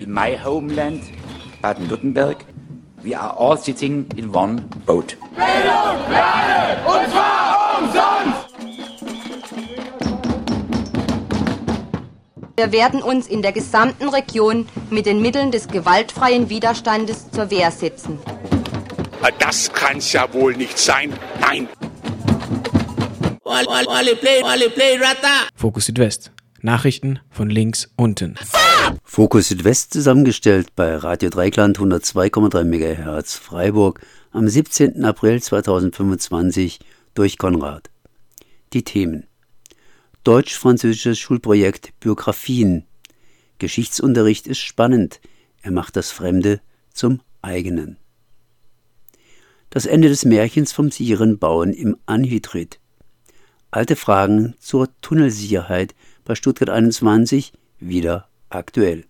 in my homeland, Baden-Württemberg, we are all sitting in one boat. Bildung für alle, und zwar umsonst! Wir werden uns in der gesamten Region mit den Mitteln des gewaltfreien Widerstandes zur Wehr setzen. Das kann's ja wohl nicht sein. Nein. Fokus Südwest. Nachrichten von links unten. Fokus Südwest zusammengestellt bei Radio Dreikland 102,3 MHz Freiburg am 17. April 2025 durch Konrad. Die Themen: Deutsch-französisches Schulprojekt Biografien. Geschichtsunterricht ist spannend. Er macht das Fremde zum eigenen. Das Ende des Märchens vom sicheren Bauen im Anhydrit. Alte Fragen zur Tunnelsicherheit bei Stuttgart 21 wieder aktuell.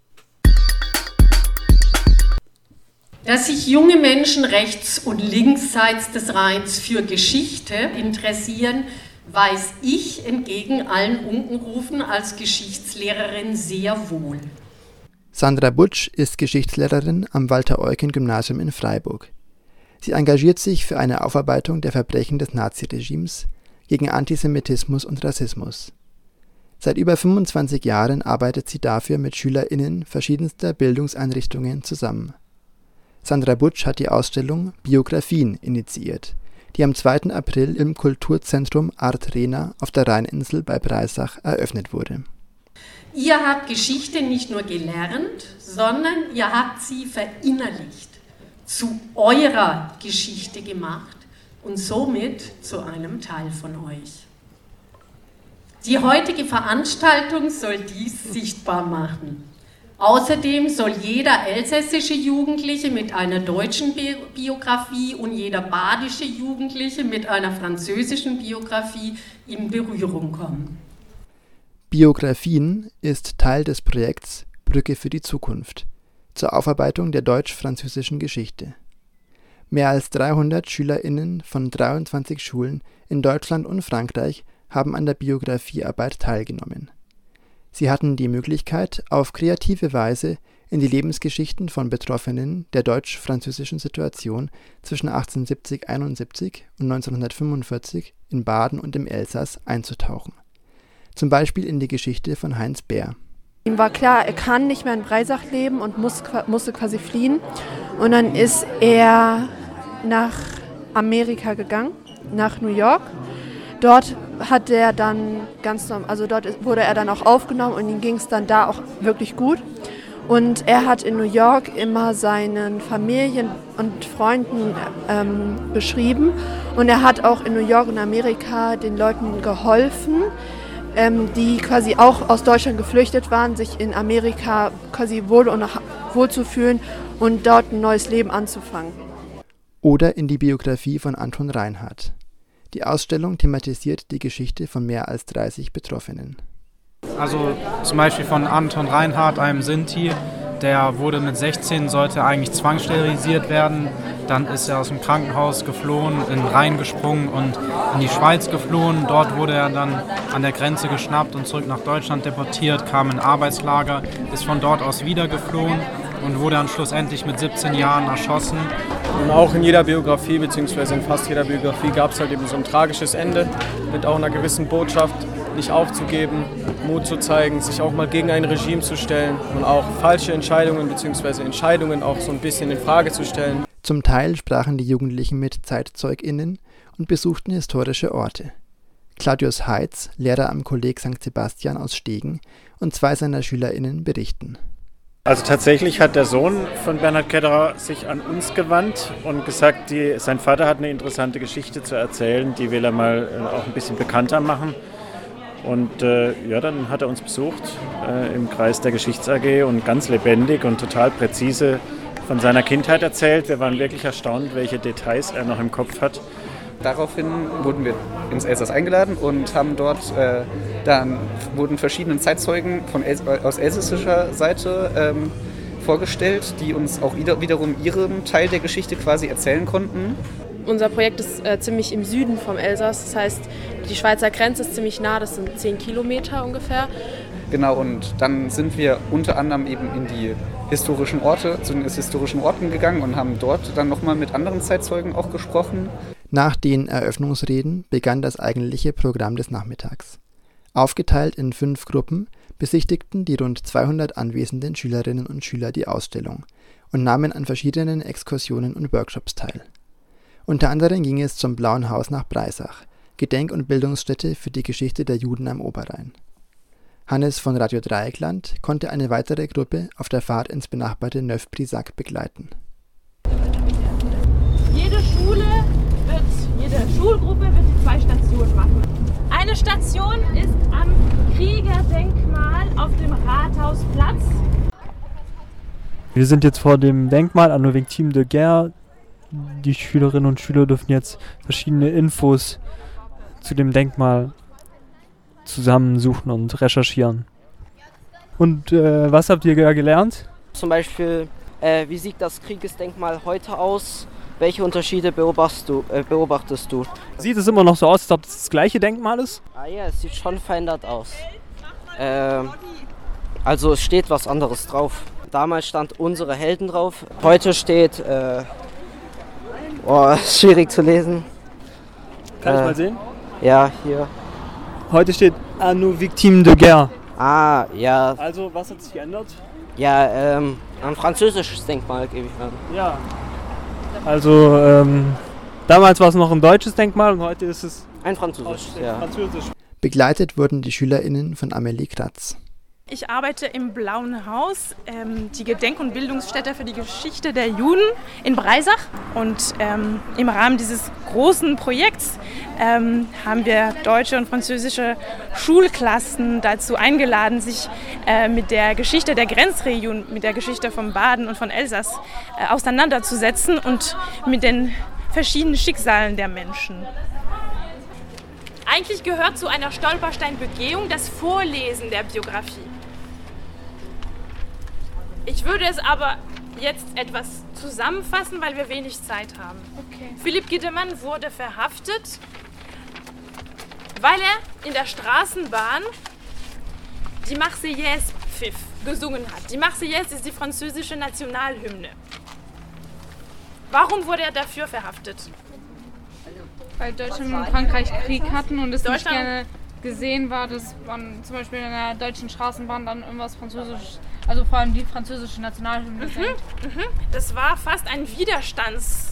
Dass sich junge Menschen rechts und linksseits des Rheins für Geschichte interessieren, weiß ich entgegen allen Unkenrufen als Geschichtslehrerin sehr wohl. Sandra Butsch ist Geschichtslehrerin am Walter-Eucken-Gymnasium in Freiburg. Sie engagiert sich für eine Aufarbeitung der Verbrechen des Naziregimes, gegen Antisemitismus und Rassismus. Seit über 25 Jahren arbeitet sie dafür mit SchülerInnen verschiedenster Bildungseinrichtungen zusammen. Sandra Butsch hat die Ausstellung Biografien initiiert, die am 2. April im Kulturzentrum Art Rena auf der Rheininsel bei Breisach eröffnet wurde. Ihr habt Geschichte nicht nur gelernt, sondern ihr habt sie verinnerlicht, zu eurer Geschichte gemacht und somit zu einem Teil von euch. Die heutige Veranstaltung soll dies sichtbar machen. Außerdem soll jeder elsässische Jugendliche mit einer deutschen Biografie und jeder badische Jugendliche mit einer französischen Biografie in Berührung kommen. Biografien ist Teil des Projekts Brücke für die Zukunft zur Aufarbeitung der deutsch-französischen Geschichte. Mehr als 300 SchülerInnen von 23 Schulen in Deutschland und Frankreich haben an der Biografiearbeit teilgenommen. Sie hatten die Möglichkeit, auf kreative Weise in die Lebensgeschichten von Betroffenen der deutsch-französischen Situation zwischen 1870-71 und 1945 in Baden und im Elsass einzutauchen. Zum Beispiel in die Geschichte von Heinz Bär. Ihm war klar, er kann nicht mehr in Breisach leben und musste quasi fliehen. Und dann ist er nach Amerika gegangen, nach New York. Dort hat er dann dort wurde er dann auch aufgenommen und ihm ging es dann da auch wirklich gut. Und er hat in New York immer seinen Familien und Freunden beschrieben. Und er hat auch in New York und Amerika den Leuten geholfen, die quasi auch aus Deutschland geflüchtet waren, sich in Amerika quasi wohl zu fühlen und dort ein neues Leben anzufangen. Oder in die Biografie von Anton Reinhardt. Die Ausstellung thematisiert die Geschichte von mehr als 30 Betroffenen. Also zum Beispiel von Anton Reinhardt, einem Sinti, der wurde mit 16, sollte eigentlich zwangssterilisiert werden. Dann ist er aus dem Krankenhaus geflohen, in den Rhein gesprungen und in die Schweiz geflohen. Dort wurde er dann an der Grenze geschnappt und zurück nach Deutschland deportiert, kam in ein Arbeitslager, ist von dort aus wieder geflohen und wurde dann schlussendlich mit 17 Jahren erschossen. Und auch in jeder Biografie, beziehungsweise in fast jeder Biografie, gab es halt eben so ein tragisches Ende mit auch einer gewissen Botschaft, nicht aufzugeben, Mut zu zeigen, sich auch mal gegen ein Regime zu stellen und auch falsche Entscheidungen beziehungsweise Entscheidungen auch so ein bisschen in Frage zu stellen. Zum Teil sprachen die Jugendlichen mit ZeitzeugInnen und besuchten historische Orte. Claudius Heitz, Lehrer am Kolleg St. Sebastian aus Stegen, und 2 seiner SchülerInnen berichten. Also tatsächlich hat der Sohn von Bernhard Ketterer sich an uns gewandt und gesagt, sein Vater hat eine interessante Geschichte zu erzählen, die will er mal auch ein bisschen bekannter machen. Und dann hat er uns besucht im Kreis der Geschichts-AG und ganz lebendig und total präzise von seiner Kindheit erzählt. Wir waren wirklich erstaunt, welche Details er noch im Kopf hat. Daraufhin wurden wir ins Elsass eingeladen und haben dort, dann wurden verschiedene Zeitzeugen aus elsässischer Seite vorgestellt, die uns auch wiederum ihren Teil der Geschichte quasi erzählen konnten. Unser Projekt ist ziemlich im Süden vom Elsass, das heißt, die Schweizer Grenze ist ziemlich nah, das sind 10 Kilometer ungefähr. Genau, und dann sind wir unter anderem eben in die historischen Orte, zu den historischen Orten gegangen und haben dort dann nochmal mit anderen Zeitzeugen auch gesprochen. Nach den Eröffnungsreden begann das eigentliche Programm des Nachmittags. Aufgeteilt in 5 Gruppen besichtigten die rund 200 anwesenden Schülerinnen und Schüler die Ausstellung und nahmen an verschiedenen Exkursionen und Workshops teil. Unter anderem ging es zum Blauen Haus nach Breisach, Gedenk- und Bildungsstätte für die Geschichte der Juden am Oberrhein. Hannes von Radio Dreieckland konnte eine weitere Gruppe auf der Fahrt ins benachbarte Neuf-Brisach begleiten. Jede Schulgruppe wird die 2 Stationen machen. Eine Station ist am Kriegerdenkmal auf dem Rathausplatz. Wir sind jetzt vor dem Denkmal an der Victime de Guerre. Die Schülerinnen und Schüler dürfen jetzt verschiedene Infos zu dem Denkmal zusammensuchen und recherchieren. Und was habt ihr gelernt? Zum Beispiel, wie sieht das Kriegesdenkmal heute aus? Welche Unterschiede beobachtest du? Sieht es immer noch so aus, als ob es das gleiche Denkmal ist? Ah ja, es sieht schon verändert aus. Also es steht was anderes drauf. Damals stand unsere Helden drauf. Heute steht, schwierig zu lesen. Kann ich mal sehen? Ja, hier. Heute steht à nos victimes de guerre. Ah, ja. Also, was hat sich geändert? Ja, ein französisches Denkmal, gebe ich an. Ja. Also, damals war es noch ein deutsches Denkmal und heute ist es ein französisches, ja. Französisch. Begleitet wurden die SchülerInnen von Amelie Kratz. Ich arbeite im Blauen Haus, die Gedenk- und Bildungsstätte für die Geschichte der Juden in Breisach. Und im Rahmen dieses großen Projekts haben wir deutsche und französische Schulklassen dazu eingeladen, sich mit der Geschichte der Grenzregion, mit der Geschichte von Baden und von Elsass auseinanderzusetzen und mit den verschiedenen Schicksalen der Menschen. Eigentlich gehört zu einer Stolpersteinbegehung das Vorlesen der Biografie. Ich würde es aber jetzt etwas zusammenfassen, weil wir wenig Zeit haben. Okay. Philipp Giedemann wurde verhaftet, weil er in der Straßenbahn die Marseillaise pfiff, gesungen hat. Die Marseillaise ist die französische Nationalhymne. Warum wurde er dafür verhaftet? Weil Deutschland und Frankreich Krieg hatten und es nicht gerne gesehen war, dass man zum Beispiel in einer deutschen Straßenbahn dann irgendwas Französisch, also vor allem die französische Nationalhymne singt. Das war fast ein Widerstandszeichen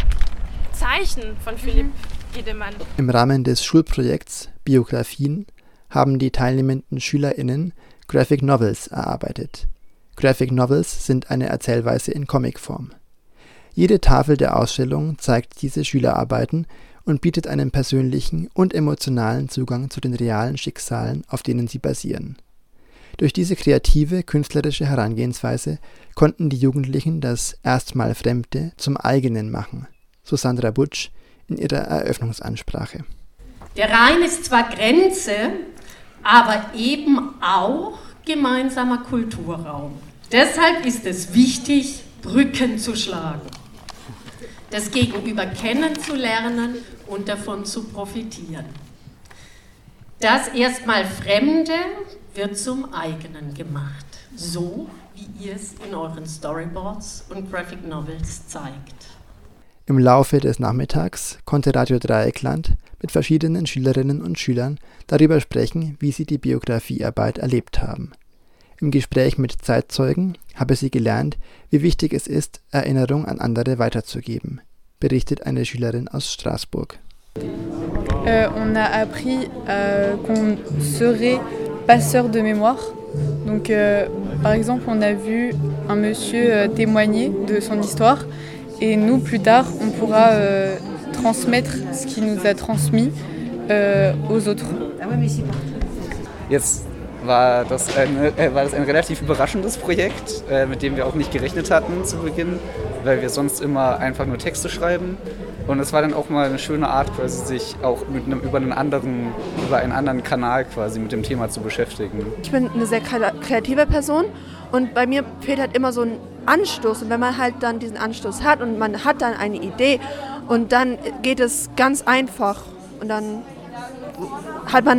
von Philipp Giedemann. Im Rahmen des Schulprojekts Biografien haben die teilnehmenden SchülerInnen Graphic Novels erarbeitet. Graphic Novels sind eine Erzählweise in Comicform. Jede Tafel der Ausstellung zeigt diese Schülerarbeiten und bietet einen persönlichen und emotionalen Zugang zu den realen Schicksalen, auf denen sie basieren. Durch diese kreative, künstlerische Herangehensweise konnten die Jugendlichen das erstmal Fremde zum eigenen machen, so Sandra Butsch in ihrer Eröffnungsansprache. Der Rhein ist zwar Grenze, aber eben auch gemeinsamer Kulturraum. Deshalb ist es wichtig, Brücken zu schlagen, das Gegenüber kennenzulernen und davon zu profitieren. Das erstmal Fremde wird zum eigenen gemacht, so wie ihr es in euren Storyboards und Graphic Novels zeigt. Im Laufe des Nachmittags konnte Radio Dreieckland mit verschiedenen Schülerinnen und Schülern darüber sprechen, wie sie die Biografiearbeit erlebt haben. Im Gespräch mit Zeitzeugen habe sie gelernt, wie wichtig es ist, Erinnerung an andere weiterzugeben, berichtet eine Schülerin aus Straßburg. On a appris qu'on serait passeur de mémoire. Donc, par exemple, on a vu un monsieur témoigner de son histoire et nous, plus tard, on pourra transmettre ce qu'il nous a transmis aux autres. Jetzt war das ein relativ überraschendes Projekt, mit dem wir auch nicht gerechnet hatten zu Beginn, weil wir sonst immer einfach nur Texte schreiben. Und es war dann auch mal eine schöne Art, quasi sich auch über einen anderen Kanal quasi mit dem Thema zu beschäftigen. Ich bin eine sehr kreative Person und bei mir fehlt halt immer so ein Anstoß. Und wenn man halt dann diesen Anstoß hat und man hat dann eine Idee und dann geht es ganz einfach und dann hat man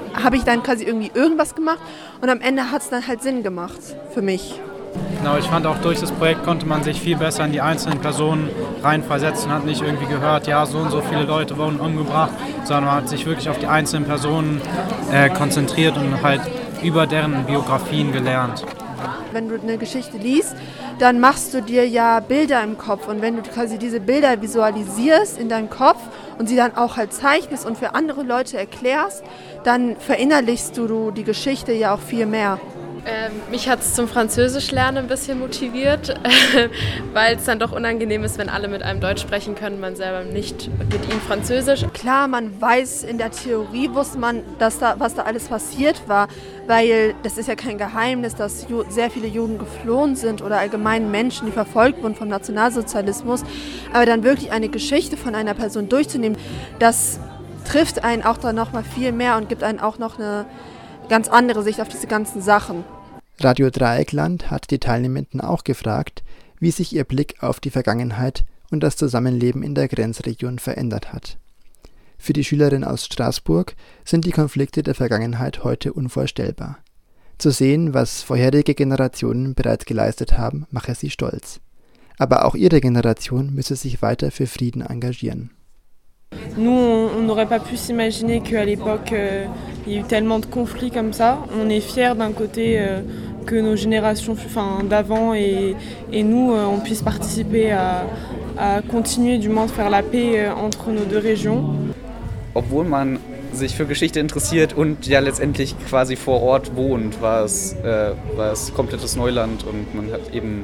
habe ich dann quasi irgendwie irgendwas gemacht und am Ende hat es dann halt Sinn gemacht für mich. Genau, ich fand auch durch das Projekt konnte man sich viel besser in die einzelnen Personen reinversetzen und hat nicht irgendwie gehört, ja, so und so viele Leute wurden umgebracht, sondern man hat sich wirklich auf die einzelnen Personen konzentriert und halt über deren Biografien gelernt. Wenn du eine Geschichte liest, dann machst du dir ja Bilder im Kopf und wenn du quasi diese Bilder visualisierst in deinem Kopf und sie dann auch halt zeichnest und für andere Leute erklärst, dann verinnerlichst du die Geschichte ja auch viel mehr. Mich hat es zum Französischlernen ein bisschen motiviert, weil es dann doch unangenehm ist, wenn alle mit einem Deutsch sprechen können, man selber nicht mit ihnen Französisch. Klar, man weiß, in der Theorie wusste man, was da alles passiert war, weil das ist ja kein Geheimnis, dass sehr viele Juden geflohen sind oder allgemein Menschen, die verfolgt wurden vom Nationalsozialismus. Aber dann wirklich eine Geschichte von einer Person durchzunehmen, das trifft einen auch dann noch mal viel mehr und gibt einen auch noch eine ganz andere Sicht auf diese ganzen Sachen. Radio Dreieckland hat die Teilnehmenden auch gefragt, wie sich ihr Blick auf die Vergangenheit und das Zusammenleben in der Grenzregion verändert hat. Für die Schülerin aus Straßburg sind die Konflikte der Vergangenheit heute unvorstellbar. Zu sehen, was vorherige Generationen bereits geleistet haben, mache sie stolz. Aber auch ihre Generation müsse sich weiter für Frieden engagieren. Nous, on n'aurait pas pu s'imaginer qu'à l'époque, il y a eu tellement de conflits comme ça. On est fiers d'un côté que nos générations d'avant et nous, on puisse participer à continuer du moins de faire la paix entre nos deux régions. Obwohl man sich für Geschichte interessiert und ja letztendlich quasi vor Ort wohnt, war es komplettes Neuland und man hat eben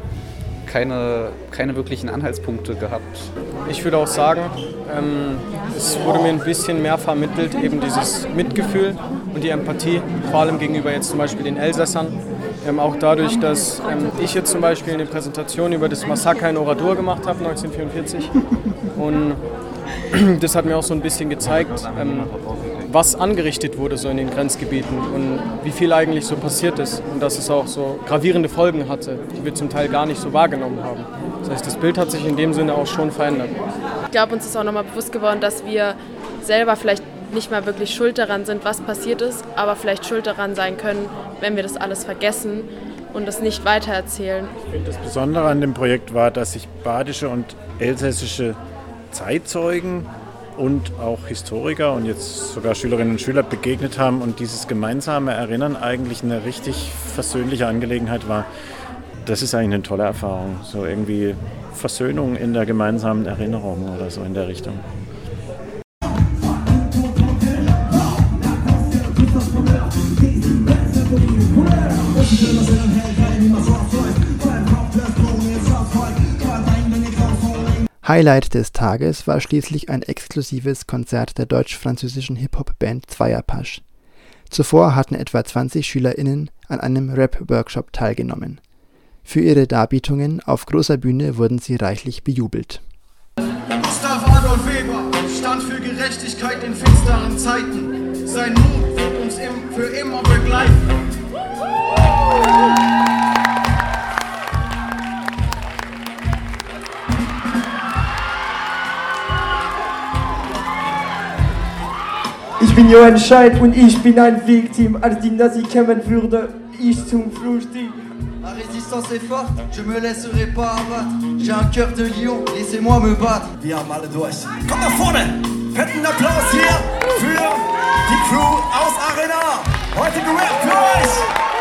keine wirklichen Anhaltspunkte gehabt. Ich würde auch sagen, es wurde mir ein bisschen mehr vermittelt, eben dieses Mitgefühl und die Empathie, vor allem gegenüber jetzt zum Beispiel den Elsässern. Auch dadurch, dass ich jetzt zum Beispiel eine Präsentation über das Massaker in Oradour gemacht habe, 1944. Und das hat mir auch so ein bisschen gezeigt, was angerichtet wurde so in den Grenzgebieten und wie viel eigentlich so passiert ist und dass es auch so gravierende Folgen hatte, die wir zum Teil gar nicht so wahrgenommen haben. Das heißt, das Bild hat sich in dem Sinne auch schon verändert. Ich glaube, uns ist auch nochmal bewusst geworden, dass wir selber vielleicht nicht mal wirklich schuld daran sind, was passiert ist, aber vielleicht schuld daran sein können, wenn wir das alles vergessen und das nicht weitererzählen. Ich finde, das Besondere an dem Projekt war, dass sich badische und elsässische Zeitzeugen und auch Historiker und jetzt sogar Schülerinnen und Schüler begegnet haben und dieses gemeinsame Erinnern eigentlich eine richtig versöhnliche Angelegenheit war. Das ist eigentlich eine tolle Erfahrung, so irgendwie Versöhnung in der gemeinsamen Erinnerung oder so in der Richtung. Highlight des Tages war schließlich ein exklusives Konzert der deutsch-französischen Hip-Hop-Band Zweierpasch. Zuvor hatten etwa 20 SchülerInnen an einem Rap-Workshop teilgenommen. Für ihre Darbietungen auf großer Bühne wurden sie reichlich bejubelt. Gustav Adolf Weber stand für Gerechtigkeit in finsteren Zeiten. Sein Mut wird uns für immer begleiten. Ich bin Johann Scheid und ich bin ein Victim. Als die Nazi kämen, würde ich zum Flüchtling. La résistance est forte, je me laisserai pas abattre. J'ai un cœur de lion, laissez-moi me battre. Wir haben alle durch. Kommt nach vorne! Fetten Applaus hier für die Crew aus Arena. Heute gerappt für euch!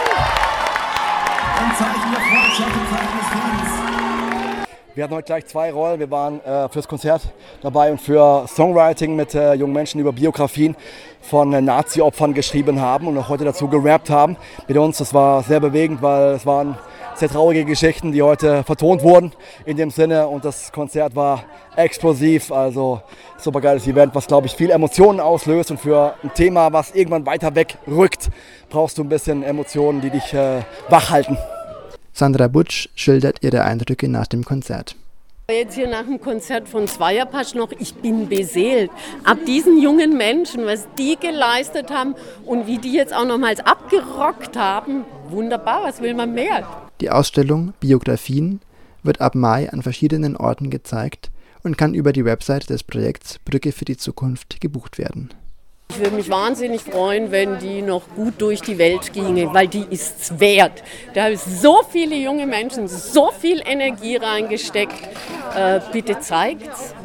Ein Zeichen der Freundschaft, ein Zeichen des Friedens. Wir hatten heute gleich 2 Rollen. Wir waren fürs Konzert dabei und für Songwriting mit jungen Menschen über Biografien von Nazi-Opfern geschrieben haben und auch heute dazu gerappt haben mit uns. Das war sehr bewegend, weil es waren sehr traurige Geschichten, die heute vertont wurden in dem Sinne und das Konzert war explosiv, also super geiles Event, was glaube ich viel Emotionen auslöst und für ein Thema, was irgendwann weiter weg rückt, brauchst du ein bisschen Emotionen, die dich wach halten. Sandra Butsch schildert ihre Eindrücke nach dem Konzert. Jetzt hier nach dem Konzert von Zweierpasch noch, ich bin beseelt. Ab diesen jungen Menschen, was die geleistet haben und wie die jetzt auch nochmals abgerockt haben, wunderbar, was will man mehr? Die Ausstellung Biografien wird ab Mai an verschiedenen Orten gezeigt und kann über die Website des Projekts Brücke für die Zukunft gebucht werden. Ich würde mich wahnsinnig freuen, wenn die noch gut durch die Welt ginge, weil die ist's wert. Da haben so viele junge Menschen so viel Energie reingesteckt. Bitte zeigt's.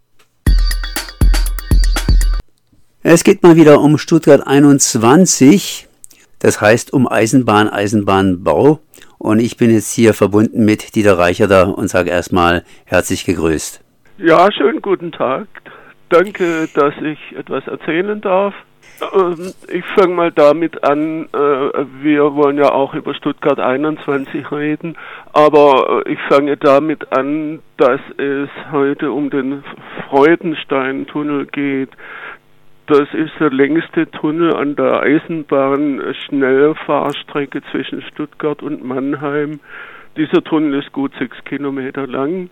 Es geht mal wieder um Stuttgart 21, das heißt um Eisenbahnbau. Und ich bin jetzt hier verbunden mit Dieter Reicherter und sage erstmal herzlich gegrüßt. Ja, schönen guten Tag. Danke, dass ich etwas erzählen darf. Ich fange mal damit an, wir wollen ja auch über Stuttgart 21 reden, aber ich fange damit an, dass es heute um den Freudenstein-Tunnel geht. Das ist der längste Tunnel an der Eisenbahn-Schnellfahrstrecke zwischen Stuttgart und Mannheim. Dieser Tunnel ist gut 6 Kilometer lang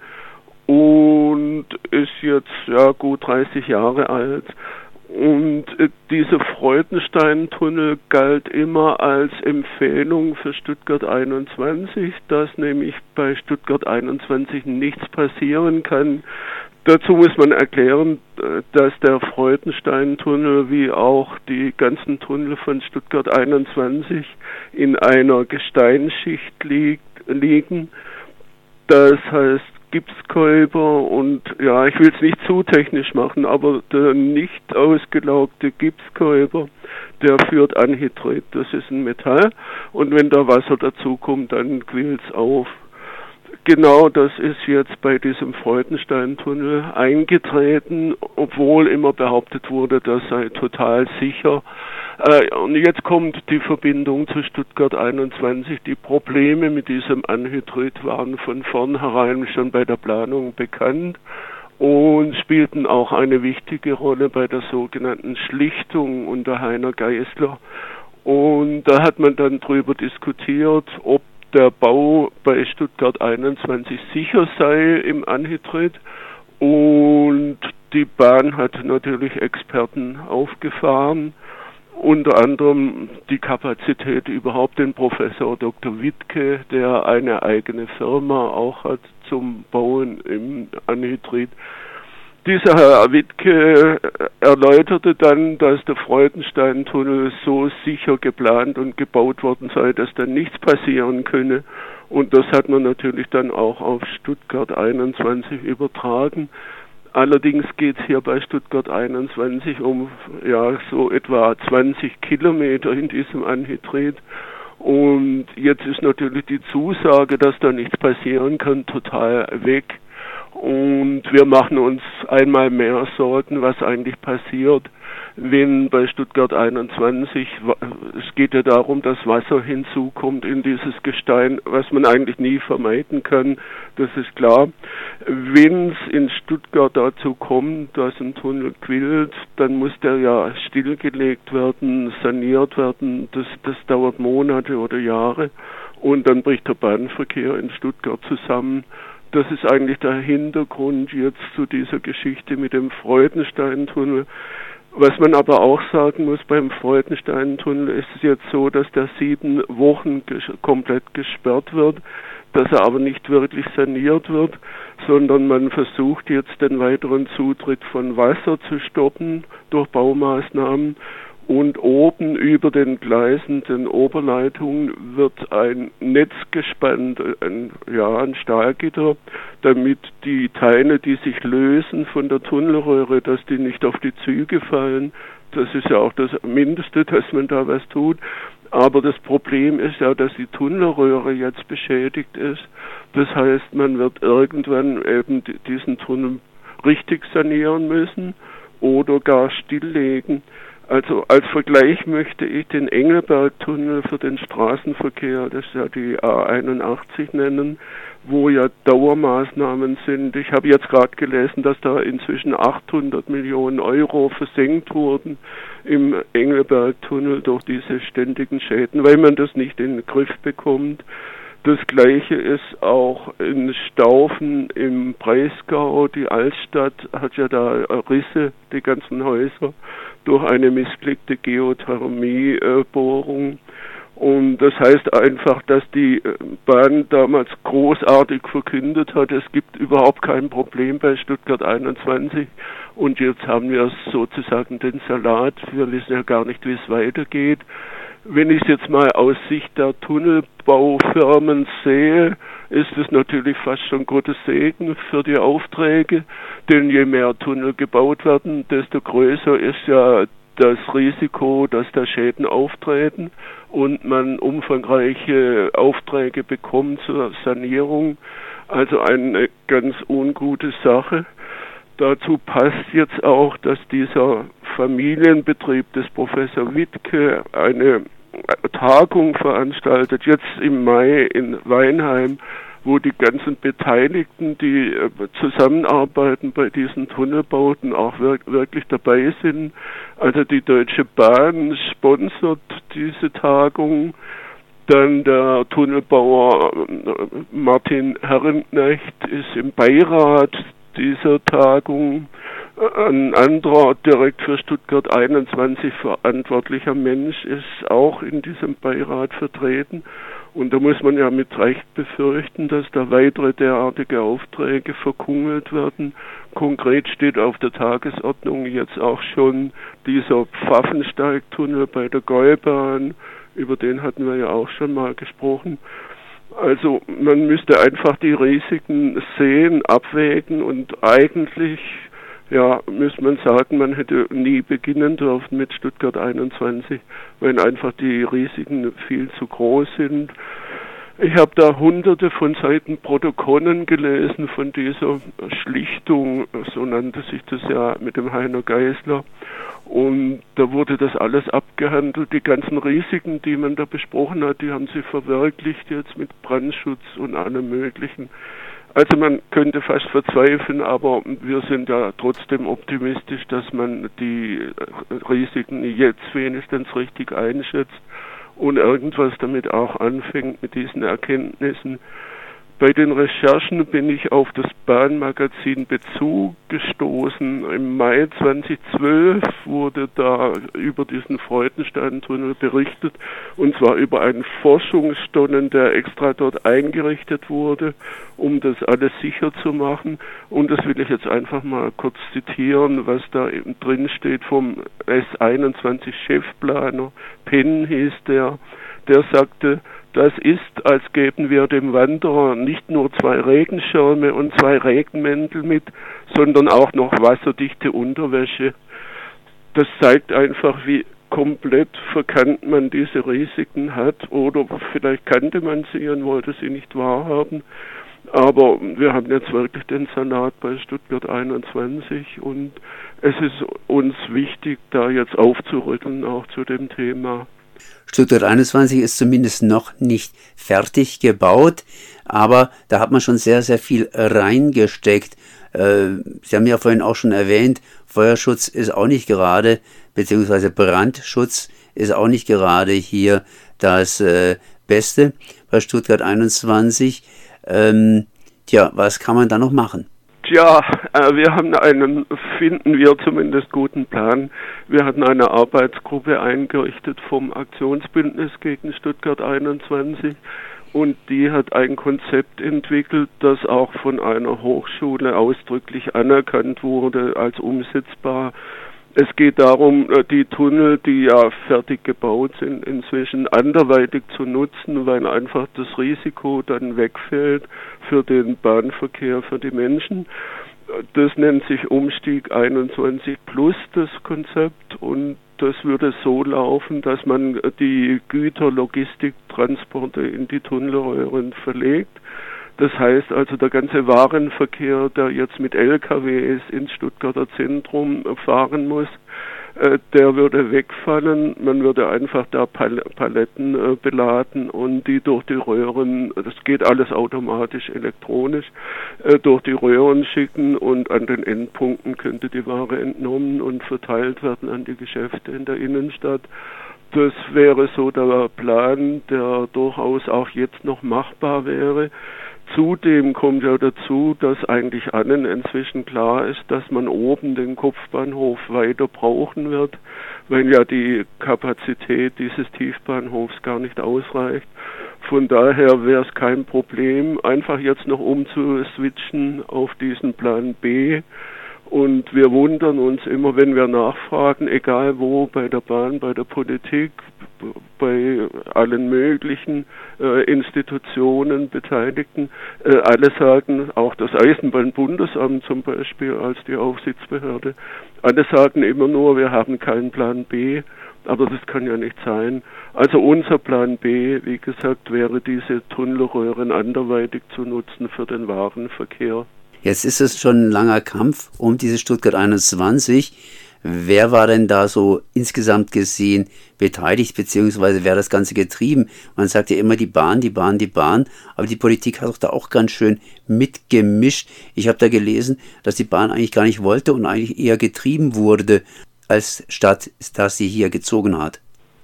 und ist jetzt gut 30 Jahre alt. Und dieser Freudenstein-Tunnel galt immer als Empfehlung für Stuttgart 21, dass nämlich bei Stuttgart 21 nichts passieren kann. Dazu muss man erklären, dass der Freudenstein-Tunnel wie auch die ganzen Tunnel von Stuttgart 21 in einer Gesteinsschicht liegen. Das heißt Gipskäuber und ich will es nicht zu technisch machen, aber der nicht ausgelaugte Gipskäuber, der führt Anhydrit. Das ist ein Metall und wenn da Wasser dazukommt, dann quillt es auf. Genau, das ist jetzt bei diesem Freudenstein-Tunnel eingetreten, obwohl immer behauptet wurde, das sei total sicher. Und jetzt kommt die Verbindung zu Stuttgart 21. Die Probleme mit diesem Anhydrit waren von vornherein schon bei der Planung bekannt und spielten auch eine wichtige Rolle bei der sogenannten Schlichtung unter Heiner Geisler. Und da hat man dann drüber diskutiert, ob der Bau bei Stuttgart 21 sicher sei im Anhydrit, und die Bahn hat natürlich Experten aufgefahren, unter anderem die Kapazität überhaupt den Professor Dr. Wittke, der eine eigene Firma auch hat zum Bauen im Anhydrit. Dieser Herr Wittke erläuterte dann, dass der Freudenstein-Tunnel so sicher geplant und gebaut worden sei, dass da nichts passieren könne. Und das hat man natürlich dann auch auf Stuttgart 21 übertragen. Allerdings geht es hier bei Stuttgart 21 um so etwa 20 Kilometer in diesem Anhydrit. Und jetzt ist natürlich die Zusage, dass da nichts passieren kann, total weg. Und wir machen uns einmal mehr Sorgen, was eigentlich passiert, wenn bei Stuttgart 21, es geht ja darum, dass Wasser hinzukommt in dieses Gestein, was man eigentlich nie vermeiden kann, das ist klar. Wenn es in Stuttgart dazu kommt, dass ein Tunnel quillt, dann muss der ja stillgelegt werden, saniert werden, das dauert Monate oder Jahre und dann bricht der Bahnverkehr in Stuttgart zusammen. Das ist eigentlich der Hintergrund jetzt zu dieser Geschichte mit dem Freudenstein-Tunnel. Was man aber auch sagen muss, beim Freudenstein-Tunnel ist es jetzt so, dass der 7 Wochen komplett gesperrt wird, dass er aber nicht wirklich saniert wird, sondern man versucht jetzt den weiteren Zutritt von Wasser zu stoppen durch Baumaßnahmen. Und oben über den Gleisen, den Oberleitungen, wird ein Netz gespannt, ein Stahlgitter, damit die Teile, die sich lösen von der Tunnelröhre, dass die nicht auf die Züge fallen. Das ist ja auch das Mindeste, dass man da was tut. Aber das Problem ist ja, dass die Tunnelröhre jetzt beschädigt ist. Das heißt, man wird irgendwann eben diesen Tunnel richtig sanieren müssen oder gar stilllegen. Also als Vergleich möchte ich den Engelberg-Tunnel für den Straßenverkehr, das ist ja die A81 nennen, wo ja Dauermaßnahmen sind. Ich habe jetzt gerade gelesen, dass da inzwischen 800 Millionen Euro versenkt wurden im Engelberg-Tunnel durch diese ständigen Schäden, weil man das nicht in den Griff bekommt. Das Gleiche ist auch in Staufen im Breisgau. Die Altstadt hat ja da Risse, die ganzen Häuser, durch eine missglückte Geothermiebohrung. Und das heißt einfach, dass die Bahn damals großartig verkündet hat, es gibt überhaupt kein Problem bei Stuttgart 21. Und jetzt haben wir sozusagen den Salat. Wir wissen ja gar nicht, wie es weitergeht. Wenn ich es jetzt mal aus Sicht der Tunnelbaufirmen sehe, ist es natürlich fast schon Gottes Segen für die Aufträge. Denn je mehr Tunnel gebaut werden, desto größer ist ja das Risiko, dass da Schäden auftreten und man umfangreiche Aufträge bekommt zur Sanierung. Also eine ganz ungute Sache. Dazu passt jetzt auch, dass dieser Familienbetrieb des Professor Wittke eine Tagung veranstaltet, jetzt im Mai in Weinheim, wo die ganzen Beteiligten, die zusammenarbeiten bei diesen Tunnelbauten, auch wirklich dabei sind. Also die Deutsche Bahn sponsert diese Tagung. Dann der Tunnelbauer Martin Herrenknecht ist im Beirat dieser Tagung. Ein anderer direkt für Stuttgart 21 verantwortlicher Mensch ist auch in diesem Beirat vertreten. Und da muss man ja mit Recht befürchten, dass da weitere derartige Aufträge verkungelt werden. Konkret steht auf der Tagesordnung jetzt auch schon dieser Pfaffensteigtunnel bei der Gäubahn. Über den hatten wir ja auch schon mal gesprochen. Also man müsste einfach die Risiken sehen, abwägen und eigentlich, ja, müsste man sagen, man hätte nie beginnen dürfen mit Stuttgart 21, weil einfach die Risiken viel zu groß sind. Ich habe da hunderte von Seiten Protokollen gelesen von dieser Schlichtung, so nannte sich das ja mit dem Heiner Geisler. Und da wurde das alles abgehandelt. Die ganzen Risiken, die man da besprochen hat, die haben sie verwirklicht jetzt mit Brandschutz und allem Möglichen. Also man könnte fast verzweifeln, aber wir sind ja trotzdem optimistisch, dass man die Risiken jetzt wenigstens richtig einschätzt und irgendwas damit auch anfängt mit diesen Erkenntnissen. Bei den Recherchen bin ich auf das Bahnmagazin Bezug gestoßen. Im Mai 2012 wurde da über diesen Freudensteintunnel berichtet, und zwar über einen Forschungsstollen, der extra dort eingerichtet wurde, um das alles sicher zu machen. Und das will ich jetzt einfach mal kurz zitieren, was da eben drin steht vom S21-Chefplaner, Penn hieß der sagte: Das ist, als gäben wir dem Wanderer nicht nur 2 Regenschirme und 2 Regenmäntel mit, sondern auch noch wasserdichte Unterwäsche. Das zeigt einfach, wie komplett verkannt man diese Risiken hat, oder vielleicht kannte man sie und wollte sie nicht wahrhaben. Aber wir haben jetzt wirklich den Salat bei Stuttgart 21 und es ist uns wichtig, da jetzt aufzurütteln, auch zu dem Thema. Stuttgart 21 ist zumindest noch nicht fertig gebaut, aber da hat man schon sehr, sehr viel reingesteckt. Sie haben ja vorhin auch schon erwähnt, Feuerschutz ist auch nicht gerade, beziehungsweise Brandschutz ist auch nicht gerade hier das Beste bei Stuttgart 21. Was kann man da noch machen? Tja, wir haben finden wir zumindest guten Plan. Wir hatten eine Arbeitsgruppe eingerichtet vom Aktionsbündnis gegen Stuttgart 21 und die hat ein Konzept entwickelt, das auch von einer Hochschule ausdrücklich anerkannt wurde als umsetzbar. Es geht darum, die Tunnel, die ja fertig gebaut sind, inzwischen anderweitig zu nutzen, weil einfach das Risiko dann wegfällt für den Bahnverkehr, für die Menschen. Das nennt sich Umstieg 21 Plus, das Konzept, und das würde so laufen, dass man die Güterlogistiktransporte in die Tunnelröhren verlegt. Das heißt also, der ganze Warenverkehr, der jetzt mit LKWs ins Stuttgarter Zentrum fahren muss, der würde wegfallen. Man würde einfach da Paletten beladen und die durch die Röhren, das geht alles automatisch, elektronisch, durch die Röhren schicken, und an den Endpunkten könnte die Ware entnommen und verteilt werden an die Geschäfte in der Innenstadt. Das wäre so der Plan, der durchaus auch jetzt noch machbar wäre. Zudem kommt ja dazu, dass eigentlich allen inzwischen klar ist, dass man oben den Kopfbahnhof weiter brauchen wird, weil ja die Kapazität dieses Tiefbahnhofs gar nicht ausreicht. Von daher wäre es kein Problem, einfach jetzt noch umzuswitchen auf diesen Plan B. Und wir wundern uns immer, wenn wir nachfragen, egal wo, bei der Bahn, bei der Politik, bei allen möglichen Institutionen, Beteiligten, alle sagen, auch das Eisenbahnbundesamt zum Beispiel als die Aufsichtsbehörde, alle sagen immer nur, wir haben keinen Plan B, aber das kann ja nicht sein. Also unser Plan B, wie gesagt, wäre diese Tunnelröhren anderweitig zu nutzen für den Warenverkehr. Jetzt ist es schon ein langer Kampf um diese Stuttgart 21. Wer war denn da so insgesamt gesehen beteiligt, beziehungsweise wer das Ganze getrieben? Man sagt ja immer die Bahn, aber die Politik hat doch da auch ganz schön mitgemischt. Ich habe da gelesen, dass die Bahn eigentlich gar nicht wollte und eigentlich eher getrieben wurde, als statt dass sie hier gezogen hat.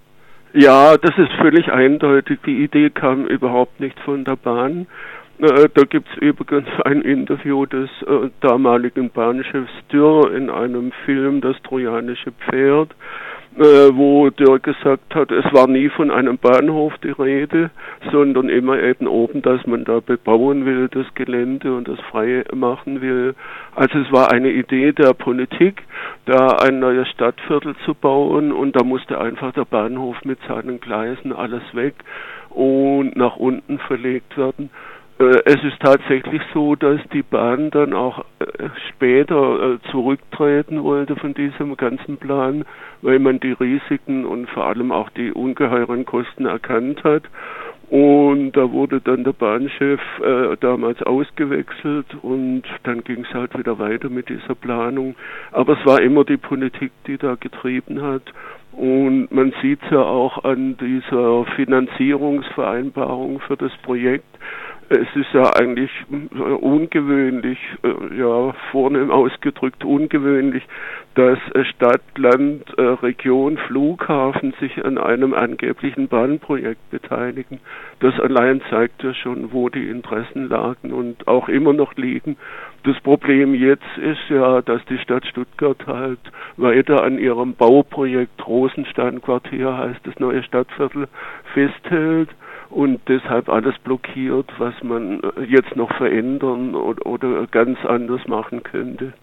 Ja, das ist völlig eindeutig. Die Idee kam überhaupt nicht von der Bahn. Da gibt es übrigens ein Interview des damaligen Bahnchefs Dürr in einem Film, Das Trojanische Pferd, wo Dürr gesagt hat, es war nie von einem Bahnhof die Rede, sondern immer eben oben, dass man da bebauen will, das Gelände und das frei machen will. Also es war eine Idee der Politik, da ein neues Stadtviertel zu bauen, und da musste einfach der Bahnhof mit seinen Gleisen alles weg und nach unten verlegt werden. Es ist tatsächlich so, dass die Bahn dann auch später zurücktreten wollte von diesem ganzen Plan, weil man die Risiken und vor allem auch die ungeheuren Kosten erkannt hat. Und da wurde dann der Bahnchef damals ausgewechselt und dann ging es halt wieder weiter mit dieser Planung. Aber es war immer die Politik, die da getrieben hat. Und man sieht es ja auch an dieser Finanzierungsvereinbarung für das Projekt. Es ist ja eigentlich ungewöhnlich, vornehm ausgedrückt ungewöhnlich, dass Stadt, Land, Region, Flughafen sich an einem angeblichen Bahnprojekt beteiligen. Das allein zeigt ja schon, wo die Interessen lagen und auch immer noch liegen. Das Problem jetzt ist ja, dass die Stadt Stuttgart halt weiter an ihrem Bauprojekt Rosensteinquartier, heißt das neue Stadtviertel, festhält und deshalb alles blockiert, was man jetzt noch verändern oder ganz anders machen könnte.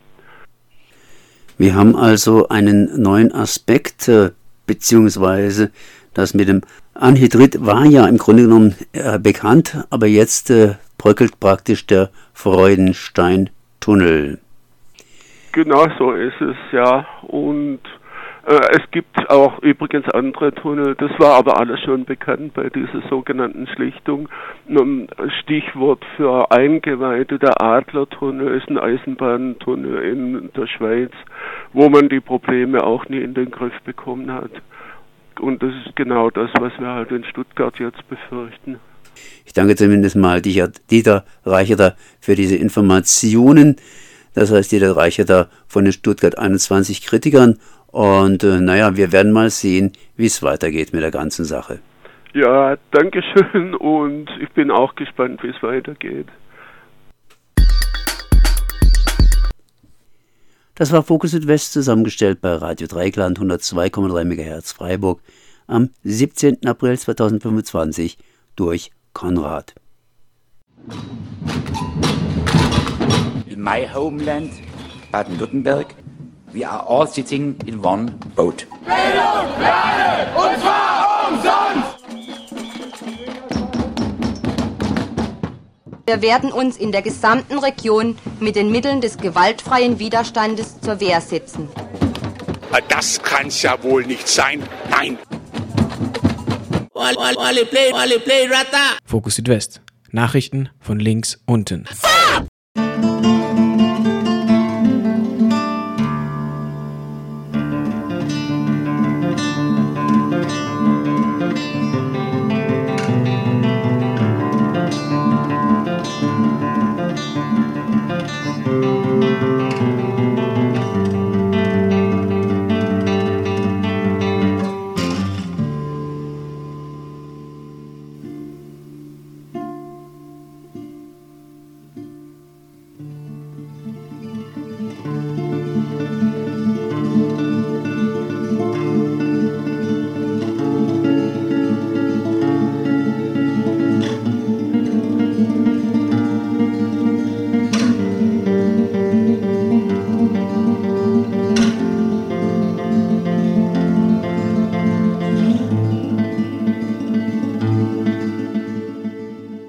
Wir haben also einen neuen Aspekt, beziehungsweise das mit dem Anhydrit war ja im Grunde genommen bekannt, aber jetzt bröckelt praktisch der Freudenstein-Tunnel. Genau so ist es, ja. Und es gibt auch übrigens andere Tunnel, das war aber alles schon bekannt bei dieser sogenannten Schlichtung. Stichwort für Eingeweihte, der Adlertunnel ist ein Eisenbahntunnel in der Schweiz, wo man die Probleme auch nie in den Griff bekommen hat. Und das ist genau das, was wir halt in Stuttgart jetzt befürchten. Ich danke zumindest mal Dieter Reicherter für diese Informationen. Das heißt, Dieter Reicherter von den Stuttgart 21 Kritikern. Und wir werden mal sehen, wie es weitergeht mit der ganzen Sache. Ja, danke schön und ich bin auch gespannt, wie es weitergeht. Das war Fokus Südwest, zusammengestellt bei Radio Dreieckland 102,3 MHz Freiburg am 17. April 2025 durch Konrad. In my homeland, Baden-Württemberg, we are all sitting in one boat. Bildung, Lernen, und zwar umsonst! Wir werden uns in der gesamten Region mit den Mitteln des gewaltfreien Widerstandes zur Wehr setzen. Das kann's ja wohl nicht sein. Nein! Fokus Südwest. Nachrichten von links unten.